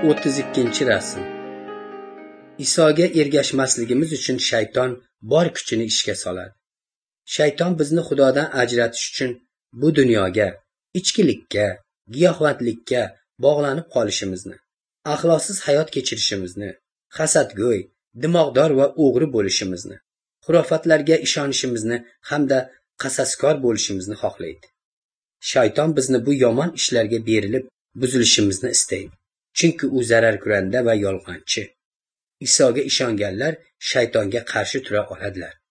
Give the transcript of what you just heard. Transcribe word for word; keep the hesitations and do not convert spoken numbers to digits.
o'ttiz ikkinchi rasm. Isoga ergashmasligimiz uchun shayton bor kuchini ishga soladi. Shayton bizni Xudodan ajratish uchun bu dunyoga, ichkilikka, giyohvandlikka bog'lanib qolishimizni, axloqsiz hayot kechirishimizni, hasadgo'y, dimoqdor va o'g'ri bo'lishimizni, xurofotlarga ishonishimizni hamda qasaskor bo'lishimizni xohlaydi. Shayton bizni bu yomon ishlarga berilib buzilishimizni istaydi. Chunki u zararkunanda va yolg'onchi. Isoga ishonganlar shaytonga qarshi tura oladilar.